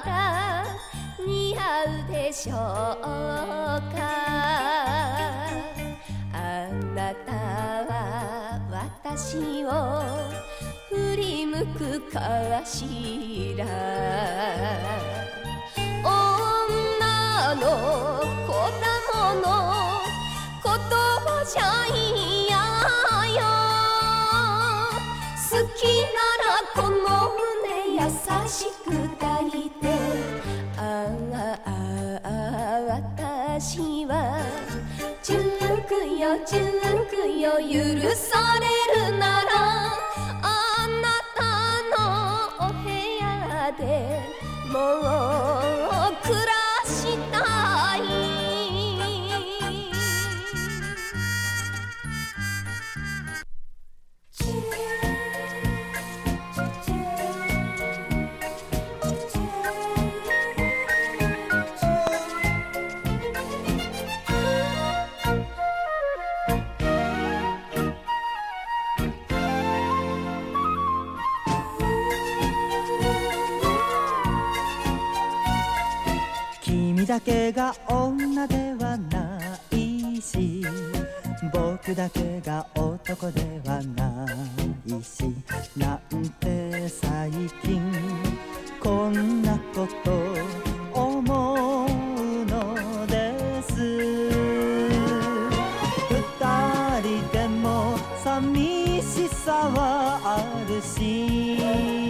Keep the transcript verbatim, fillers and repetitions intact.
だ似合うでしょうか。あなたは私を振り向くかしら。女の子だもの言葉じゃ嫌よ。好きならこの胸優しく抱いて、ああ私は純くよ純くよ許されるなら、あなたのお部屋でもう暮らしたい。 君だけが女ではないし、僕だけが男ではないし、なんて最近こんなこと思うのです。二人でも寂しさはあるし、